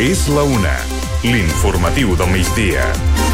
És la 1, l'informatiu del migdia.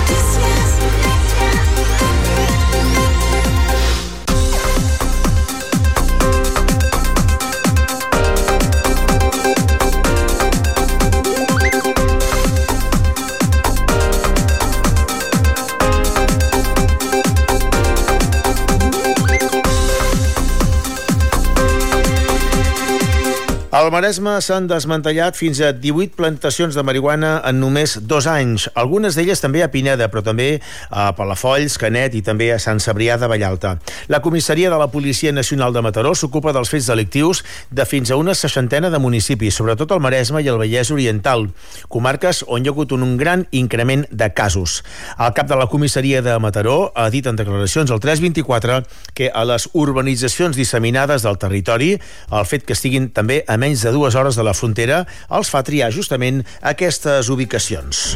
Al Maresme s'han desmantellat fins a 18 plantacions de marihuana en només 2 anys. Algunes d'elles també a Pineda, però també a Palafolls, Canet i també a Sant Cebrià de Vallalta. La comissaria de la Policia Nacional de Mataró s'ocupa dels fets delictius de fins a una 60ena de municipis, sobretot al Maresme i al Vallès Oriental, comarques on hi ha hagut un gran increment de casos. El cap de la comissaria de Mataró ha dit en declaracions al 324 que a les urbanitzacions disseminades del territori, el fet que estiguin també a menys de 2 hores de la frontera els fa triar justament aquestes ubicacions.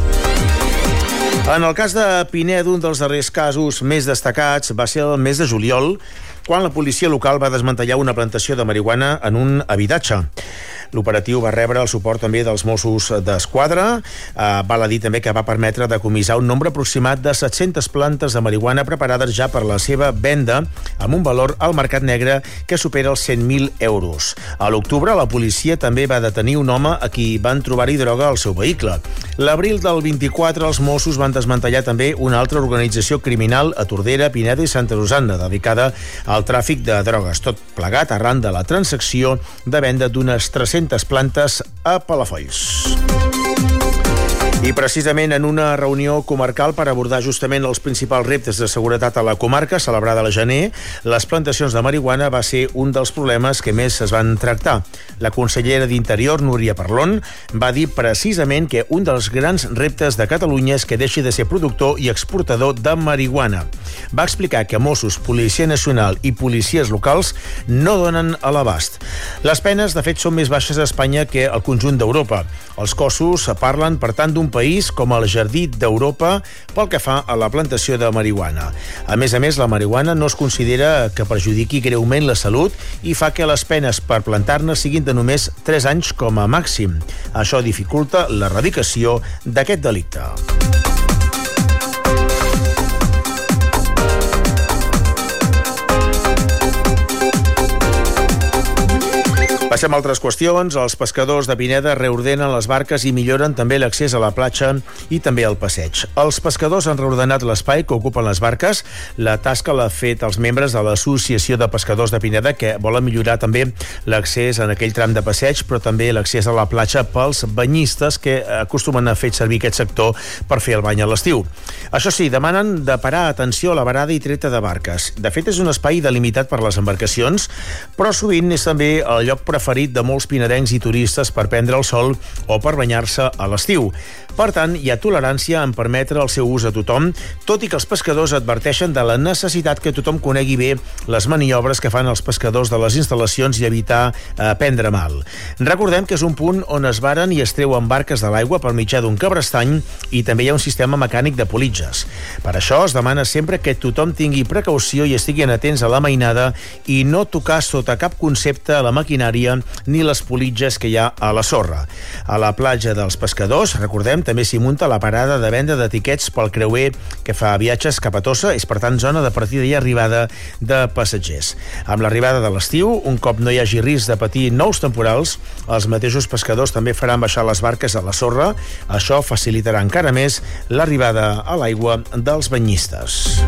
En el cas de Pineda, un dels darrers casos més destacats va ser el mes de juliol, quan la policia local va desmantellar una plantació de marihuana en un habitatge. L'operatiu va rebre el suport també dels Mossos d'Esquadra. Val a dir també que va permetre decomissar un nombre aproximat de 700 plantes de marihuana preparades ja per la seva venda, amb un valor al mercat negre que supera els 100.000 euros. A l'octubre, la policia també va detenir un home a qui van trobar-hi droga al seu vehicle. L'abril del 24, els Mossos van desmantellar també una altra organització criminal a Tordera, Pineda i Santa Rosanna, dedicada al tràfic de drogues, tot plegat arran de la transacció de venda d'unes 300 plantes a Palafolls. I precisament en una reunió comarcal per abordar justament els principals reptes de seguretat a la comarca, celebrada a gener, les plantacions de marihuana va ser un dels problemes que més es van tractar. La consellera d'Interior, Núria Parlon, va dir precisament que un dels grans reptes de Catalunya és que deixi de ser productor i exportador de marihuana. Va explicar que Mossos, Policia Nacional i policies locals no donen a l'abast. Les penes, de fet, són més baixes a Espanya que al conjunt d'Europa. Els cossos parlen, per tant, d'un país com el jardí d'Europa pel que fa a la plantació de marihuana. A més, la marihuana no es considera que perjudiqui greument la salut i fa que les penes per plantar-ne siguin de només 3 anys com a màxim. Això dificulta l'erradicació d'aquest delicte. Passem a altres qüestions. Els pescadors de Pineda reordenen les barques i milloren també l'accés a la platja i també al passeig. Els pescadors han reordenat l'espai que ocupen les barques. La tasca l'ha fet els membres de l'Associació de Pescadors de Pineda, que volen millorar també l'accés en aquell tram de passeig, però també l'accés a la platja pels banyistes que acostumen a fer servir aquest sector per fer el bany a l'estiu. Això sí, demanen de parar atenció a la varada i treta de barques. De fet, és un espai delimitat per les embarcacions, però sovint és també el lloc preferit de molts pinedencs i turistes per prendre el sol o per banyar-se a l'estiu. Per tant, hi ha tolerància en permetre el seu ús a tothom, tot i que els pescadors adverteixen de la necessitat que tothom conegui bé les maniobres que fan els pescadors de les instal·lacions i evitar prendre mal. Recordem que és un punt on es varen i es treuen barques de l'aigua per mitjà d'un cabrestany i també hi ha un sistema mecànic de politges. Per això es demana sempre que tothom tingui precaució i estiguin atents a la mainada i no tocar sota cap concepte a la maquinària ni les politges que hi ha a la sorra. A la platja dels pescadors, recordem, també s'hi munta la parada de venda d'etiquets pel creuer que fa viatges cap a Tossa, és per tant zona de partida i arribada de passatgers. Amb l'arribada de l'estiu, un cop no hi hagi risc de patir nous temporals, els mateixos pescadors també faran baixar les barques a la sorra. Això facilitarà encara més l'arribada a l'aigua dels banyistes.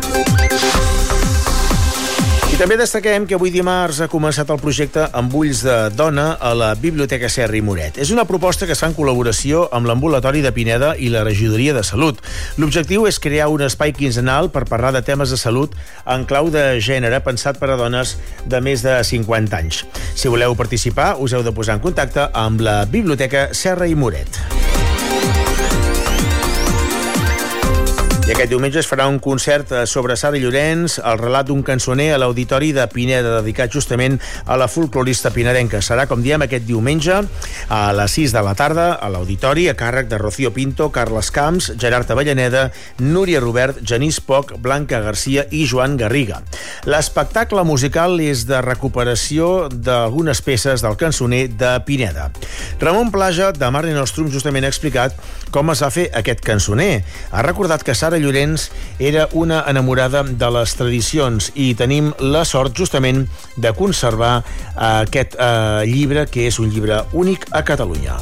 I també destaquem que avui dimarts ha començat el projecte Amb ulls de dona a la Biblioteca Serra i Moret. És una proposta que es fa en col·laboració amb l'Ambulatori de Pineda i la Regidoria de Salut. L'objectiu és crear un espai quinzenal per parlar de temes de salut en clau de gènere pensat per a dones de més de 50 anys. Si voleu participar, us heu de posar en contacte amb la Biblioteca Serra i Moret. I aquest diumenge es farà un concert sobre Sara Llorens, el relat d'un cançoner a l'Auditori de Pineda, dedicat justament a la folclorista pinedenca. Serà, com diem, aquest diumenge a les 6 de la tarda a l'Auditori, a càrrec de Rocío Pinto, Carles Camps, Gerard Avellaneda, Núria Robert, Genís Poch, Blanca Garcia i Joan Garriga. L'espectacle musical és de recuperació d'algunes peces del cançoner de Pineda. Ramon Plaja, de Mare Nostrum, justament ha explicat com es va fer aquest cançoner. Ha recordat que Sara Llorens era una enamorada de les tradicions i tenim la sort justament de conservar aquest llibre, que és un llibre únic a Catalunya.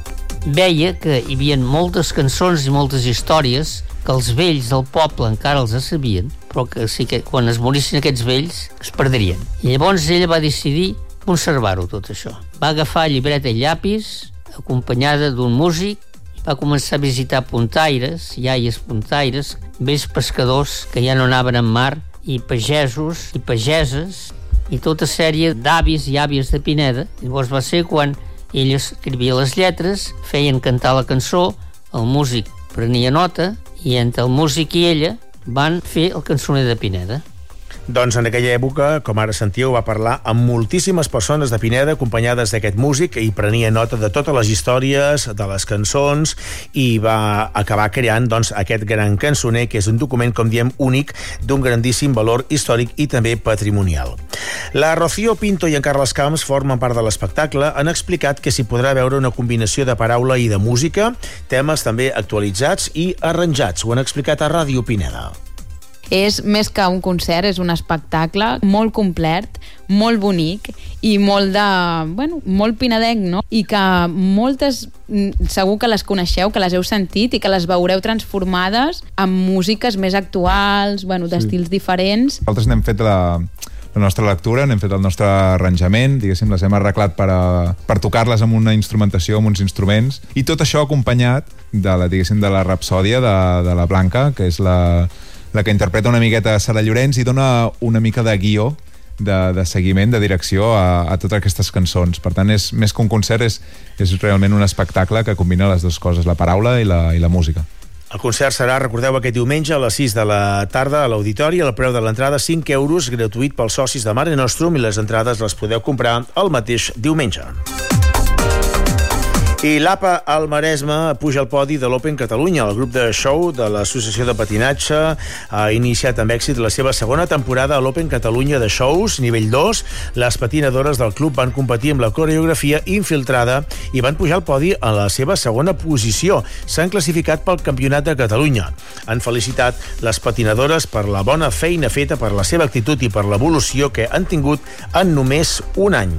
Veia que hi havia moltes cançons i moltes històries que els vells del poble encara els sabien, però que sí que quan es morissin aquests vells es perdrien. I llavors ella va decidir conservar-ho tot això. Va agafar llibreta i llapis, acompanyada d'un músic, va començar a visitar puntaires, iaies puntaires, vells pescadors que ja no anaven en mar, i pagesos i pageses, i tota sèrie d'avis i àvies de Pineda. Llavors va ser quan ell escrivia les lletres, feien cantar la cançó, el músic prenia nota, i entre el músic i ella van fer el cançoner de Pineda. Doncs en aquella època, com ara sentíeu, va parlar amb moltíssimes persones de Pineda acompanyades d'aquest músic i prenia nota de totes les històries, de les cançons, i va acabar creant aquest gran cançoner, que és un document, com diem, únic, d'un grandíssim valor històric i també patrimonial. La Rocío Pinto i en Carles Camps formen part de l'espectacle. Han explicat que s'hi podrà veure una combinació de paraula i de música, temes també actualitzats i arranjats. Ho han explicat a Ràdio Pineda. És més que un concert, és un espectacle molt complet, molt bonic i molt molt pinedenc, no? I que moltes segur que les coneixeu, que les heu sentit i que les veureu transformades en músiques més actuals, d'estils diferents. Nosaltres n'hem fet la nostra lectura, n'hem fet el nostre arranjament, diguéssim, les hem arreglat per tocar-les amb una instrumentació, amb uns instruments, i tot això acompanyat de la rapsòdia de la Blanca, que és la que interpreta una miqueta Sara Llorens i dona una mica de guió, de seguiment, de direcció a totes aquestes cançons. Per tant, és més que un concert, és realment un espectacle que combina les dues coses, la paraula i la música. El concert serà, recordeu, aquest diumenge a les 6 de la tarda a l'Auditori. El preu de l'entrada 5 euros, gratuït pels socis de Mare Nostrum, i les entrades les podeu comprar el mateix diumenge. I l'APA al Maresme puja al podi de l'Open Catalunya. El grup de show de l'Associació de Patinatge ha iniciat amb èxit la seva segona temporada a l'Open Catalunya de shows, nivell 2. Les patinadores del club van competir amb la coreografia infiltrada i van pujar al podi a la seva segona posició. S'han classificat pel Campionat de Catalunya. Han felicitat les patinadores per la bona feina feta, per la seva actitud i per l'evolució que han tingut en només un any.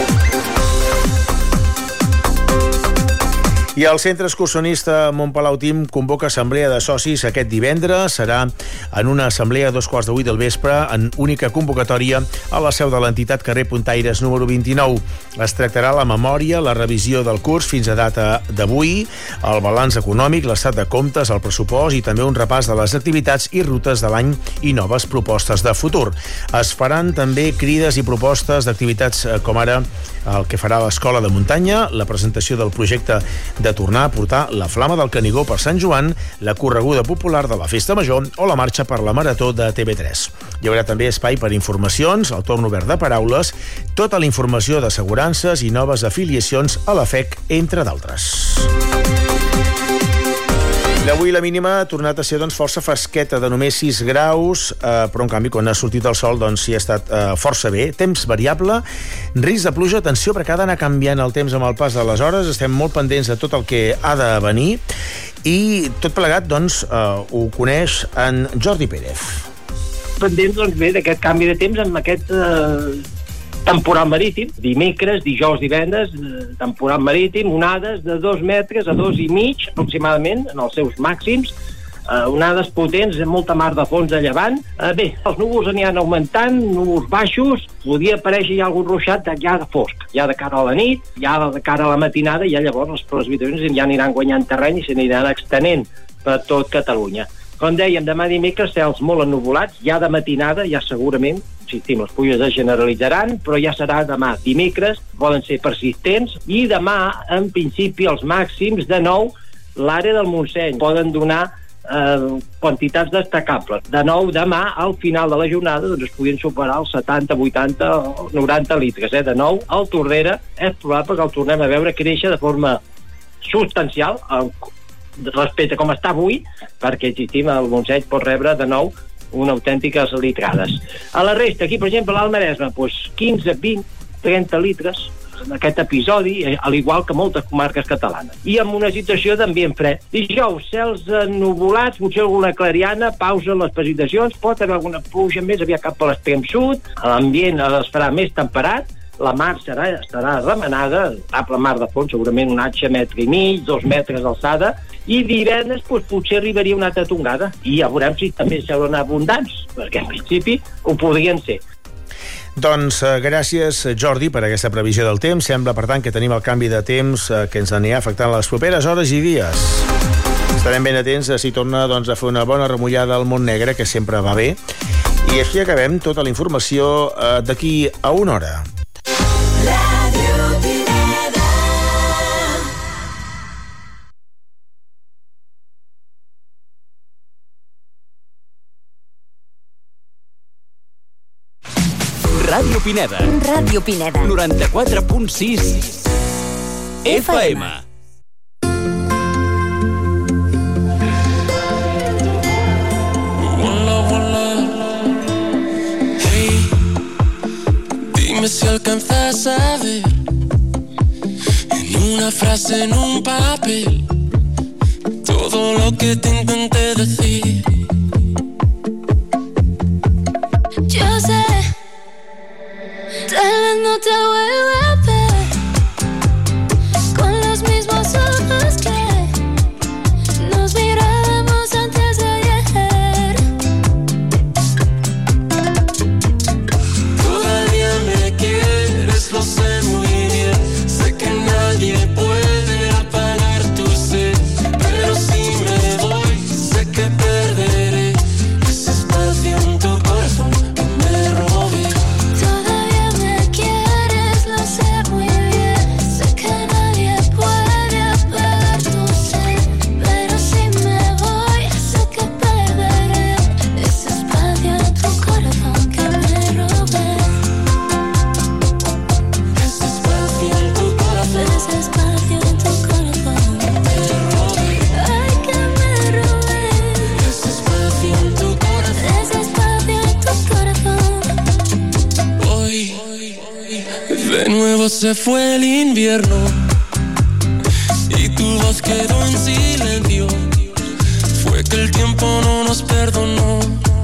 I el Centre Excursionista Montpalau Team convoca assemblea de socis aquest divendres. Serà en una assemblea a 7:15 del vespre, en única convocatòria a la seu de l'entitat carrer Puntaires número 29. Es tractarà la memòria, la revisió del curs fins a data d'avui, el balanç econòmic, l'estat de comptes, el pressupost i també un repàs de les activitats i rutes de l'any i noves propostes de futur. Es faran també crides i propostes d'activitats com ara el que farà l'Escola de Muntanya, la presentació del projecte de tornar a portar la Flama del Canigó per Sant Joan, la correguda popular de la Festa Major o la marxa per la Marató de TV3. Hi haurà també espai per informacions, el torn obert de paraules, tota la informació d'assegurances i noves afiliacions a la FEC, entre d'altres. Avui la mínima ha tornat a ser força fresqueta, de només 6 graus, però en canvi quan ha sortit el sol sí ha estat força bé. Temps variable, risc de pluja, atenció perquè ha d'anar canviant el temps amb el pas de les hores, estem molt pendents de tot el que ha de venir i tot plegat ho coneix en Jordi Pérez. Pendents bé d'aquest canvi de temps amb aquest temporal marítim, dimecres, dijous, divendres, temporal marítim, onades de 2 metres a 2,5 metres aproximadament, en els seus màxims, onades potents, molta mar de fons de llevant. Bé, els núvols aniran augmentant, núvols baixos, podia aparèixer ja algun ruixat ja de fosc, ja de cara a la nit, ja de cara a la matinada, ja llavors les precipitacions ja aniran guanyant terreny i s'aniran extenent per tot Catalunya. Com dèiem, demà dimecres cels molt ennuvolats, ja de matinada, ja segurament, insistim, les pluges es generalitzaran, però ja serà demà dimecres, poden ser persistents, i demà, en principi, els màxims, de nou, l'àrea del Montseny poden donar quantitats destacables. De nou, demà, al final de la jornada, doncs es podien superar els 70, 80 o 90 litres. De nou, el Tordera és probable que el tornem a veure créixer de forma substancial respecte a com està avui, perquè existim, el Montseny pot rebre de nou unes autèntiques litrades. A la resta, aquí, per exemple, a l'Almaresme, 15, 20, 30 litres en aquest episodi, al igual que moltes comarques catalanes. I amb una situació d'ambient fred. Dijous, cels ennuvolats, potser alguna clariana, pausa en les precipitacions, pot haver alguna pluja més aviat cap a l'extrem sud, l'ambient es farà més temperat, la mar estarà remenada, la mar de fons, segurament un atxa metre i mig, 2 metres d'alçada, i divendres potser arribaria una altra tongada, i ja veurem si també seran abundants, perquè en principi ho podrien ser. Doncs gràcies, Jordi, per aquesta previsió del temps. Sembla, per tant, que tenim el canvi de temps que ens anirà afectant les properes hores i dies. Estarem ben atents a si torna a fer una bona remullada al Montnegre, que sempre va bé. I així acabem tota la informació d'aquí a una hora. Ràdio Pineda. Ràdio Pineda. 94.6 FM. Hey, dime si alcanzas a ver en una frase, en un papel, todo lo que te intenté decir. Yo sé, tal vez no te vuelva a ver con los mismos ojos que nos mirábamos antes de ayer. Todavía me quieres, lo sé muy bien. Sé que nadie puede apagar tu sed, pero si me voy, sé que perderé ese espacio en tu corazón que me robé. De nuevo se fue el invierno y tu voz quedó en silencio. Fue que el tiempo no nos perdonó.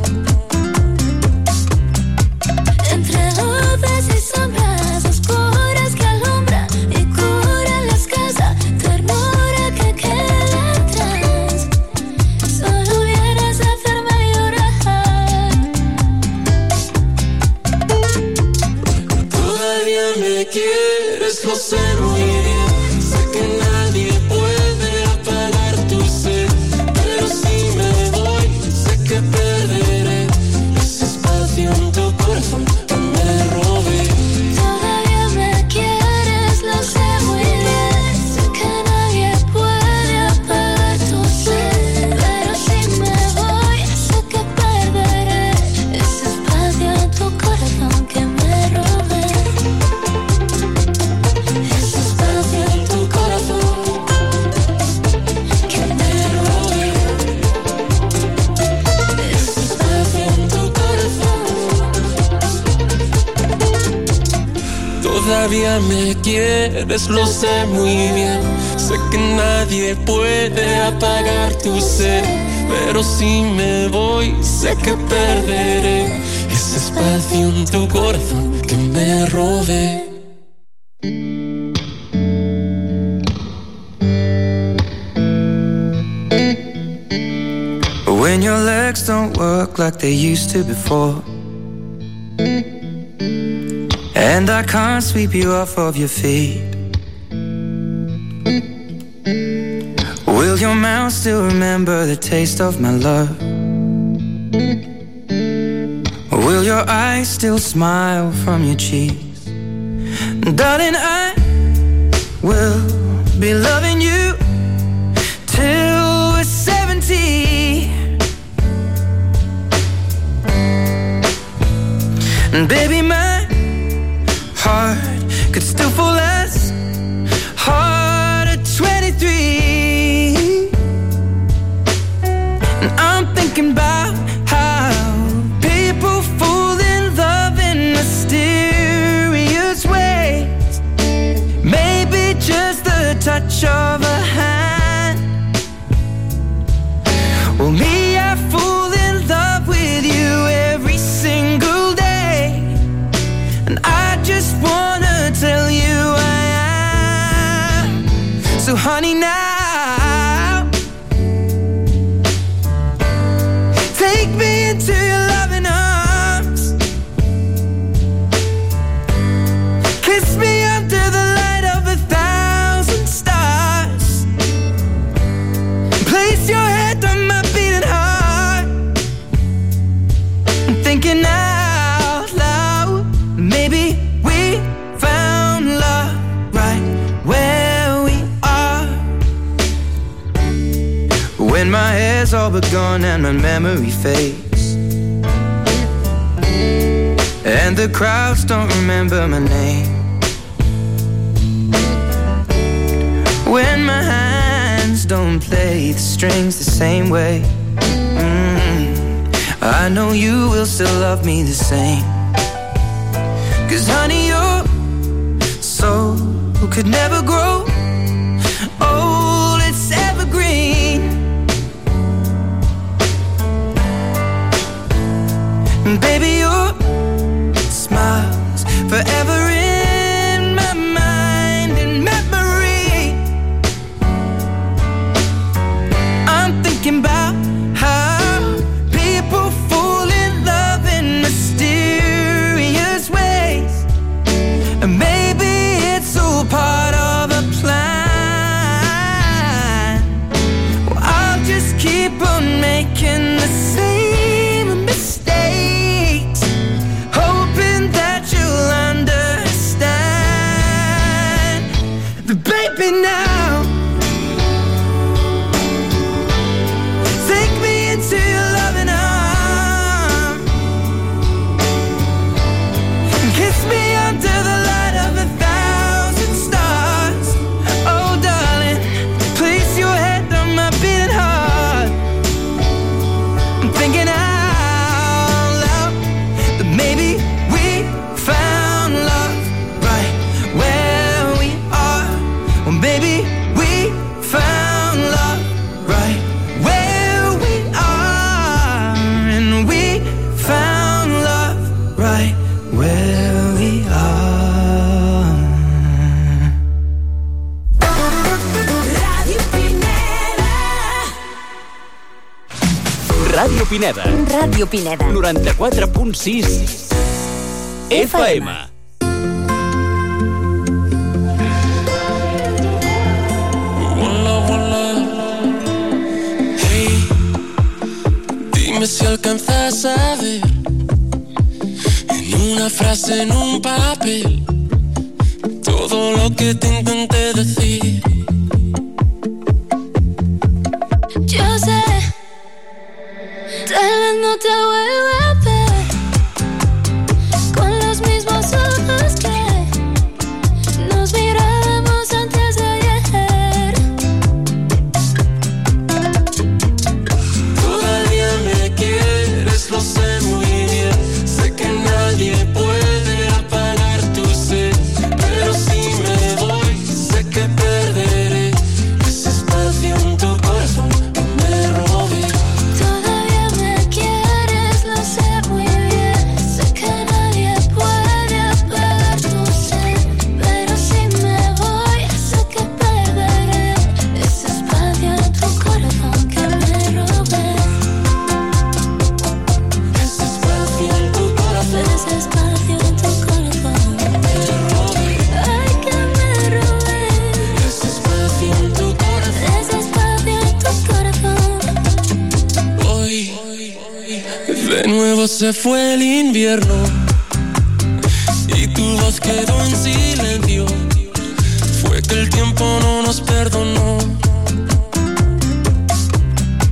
Entre luces y sombras oscuras que alumbran y curan la escasa ternura que queda atrás. Solo vienes a hacerme llorar. Todavía me quieres, lo sé muy bien. Sé que nadie puede apagar tu sed, pero si me voy, sé que perderé ese espacio en tu corazón que me robé. Todavía me quieres, lo sé muy bien. Sé que nadie puede apagar tu sed, pero si me voy, sé que perderé ese espacio en tu corazón que me robé. Ese espacio en tu corazón que me robé. Ese espacio en tu corazón. Todavía me quieres, lo sé muy bien. Sé que nadie puede apagar tu sed, pero si me voy, sé que perderé ese espacio en tu corazón que me robé. When your legs don't work like they used to before, and I can't sweep you off of your feet, will your mouth still remember the taste of my love? Will your eyes still smile from your cheeks? Darling, I will be loving you till we're 70. And baby, my heart could still fall as hard at 23. And I'm thinking about how people fall in love in mysterious ways. Maybe just the touch of a hand. Well, me, I fall in love with you every single day. And I just wanna tell you I am. So honey, now take me into your loving arms. Kiss me under the light of 1,000 stars. Place your head on my beating heart. I'm thinking out loud, maybe we found love right where we are. When my hair's all but gone and my memory fades, and the crowds don't remember my name. When my hands don't play the strings the same way, I know you will still love me the same. 'Cause honey, your soul could never grow old, it's evergreen. And baby, your smile's forever in my mind and memory. I'm thinking about how people fall in love in mysterious ways. And maybe it's all part of a plan. Well, I'll just keep on making the same mistakes, hoping that you'll understand. But baby, now take me into your loving arms. Kiss me under the light of 1,000 stars. Oh darling, place your head on my beating heart. I'm thinking out loud that maybe we found love right where we are. Well, maybe we found love right where we are. And we found love right where we are. Ràdio Pineda. Ràdio Pineda. 94.6 FM. Hey, dime si alcanzas a ver en una frase, en un papel, todo lo que te intenté decir. Yo sé, tal vez no te vuelva a ver con los mismos ojos que nos mirábamos antes de ayer. Todavía me quieres, lo sé muy bien. Sé que nadie puede apagar tu sed, pero si me voy, sé que perderé ese espacio en tu corazón que me robé. Todavía me quieres, lo sé muy bien. Sé que nadie puede apagar tu sed, pero si me voy, sé que perderé ese espacio en tu corazón que me robé. Ese espacio en tu corazón, Ese espacio en tu corazón me robé. ay, que me robé. Ese espacio en tu corazón. Ese espacio en tu corazón. Hoy de nuevo se fue el invierno y tu voz quedó en silencio. Fue que el tiempo no nos perdonó.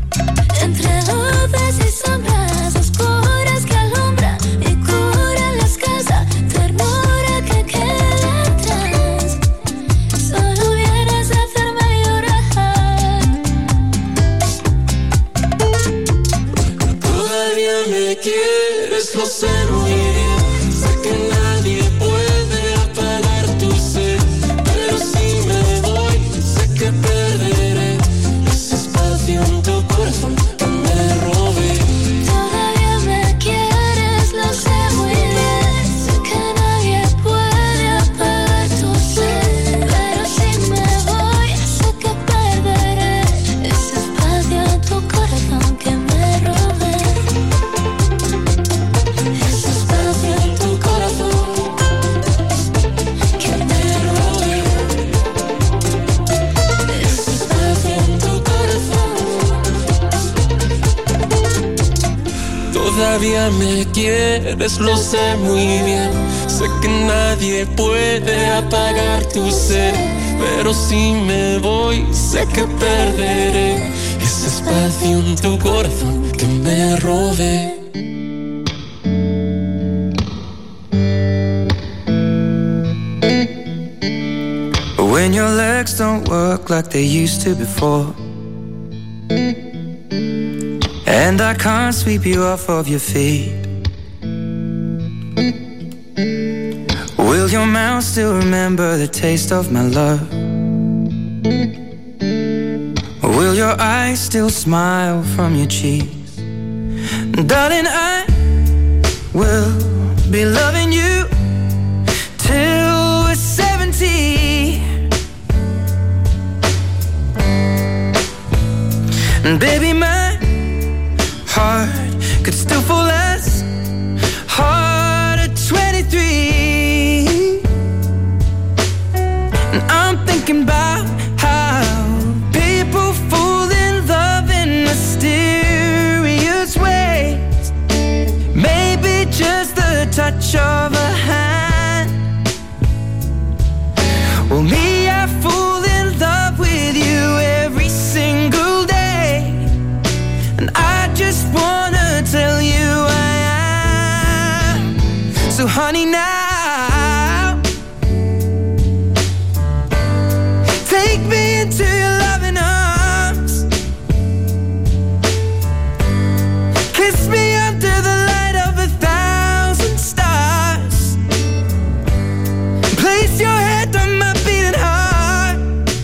Entre luces y sombras oscuras que alumbran y curan las todavía me quieres, lo sé muy bien. Sé que nadie puede apagar tu sed, pero si me voy, sé que perderé ese espacio en tu corazón que me robé. When your legs don't work like they used to before, and I can't sweep you off of your feet, will your mouth still remember the taste of my love? Will your eyes still smile from your cheeks? Darling, I will be loving you till we're 70. And baby, my heart could still fall as hard at 23. And I'm thinking about how people fall in love in mysterious ways. Maybe just the touch of a hand. Well, me, I fall in love with you every single day. And I just wanna tell you I am. So honey, now take me into your loving arms. Kiss me under the light of 1,000 stars. Place your head on my beating heart.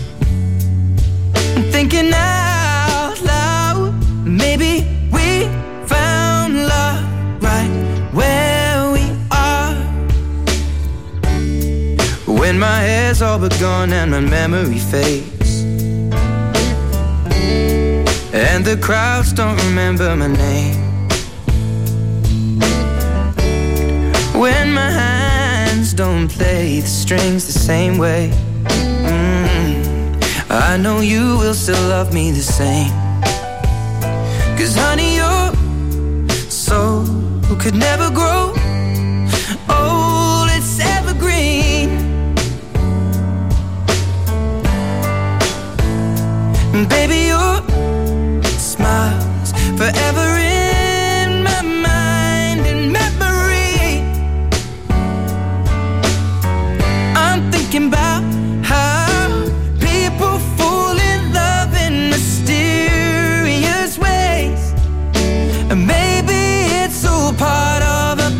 I'm thinking out loud, maybe we found love right where we are. When my hair's all but gone and my memory fades, and the crowds don't remember my name, when my hands don't play the strings the same way, I know you will still love me the same. 'Cause honey, your soul could never grow old, it's evergreen. And baby, your smile's forever in my mind and memory. I'm thinking about how people fall in love in mysterious ways. And maybe it's all part of a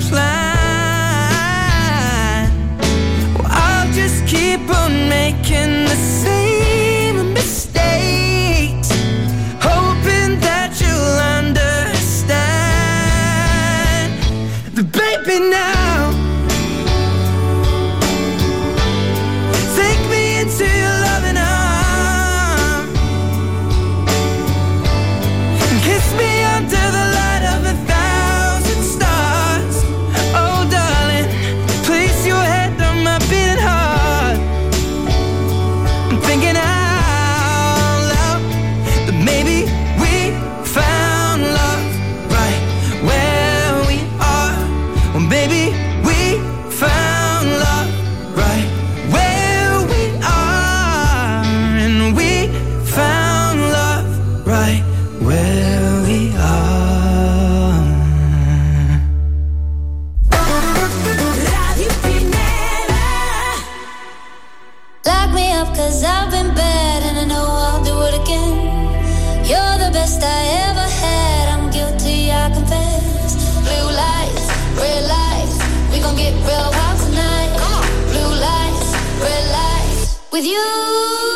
plan. Well, I'll just keep on making the same mistakes, hoping that you'll understand. But baby, now take me into your loving arms. Kiss me under the light of 1,000 stars. Oh, darling, place your head on my beating heart. I'm thinking out loud that maybe we found love right where we are. Well, maybe we found love right where we are. And we found love right where we are. Radio Primera. Lock me up 'cause I've been bad and I know I'll do it again. You're the best I ever had, I'm guilty, I confess. Blue lights, red lights, we gon' get real wild tonight. Blue lights, red lights, with you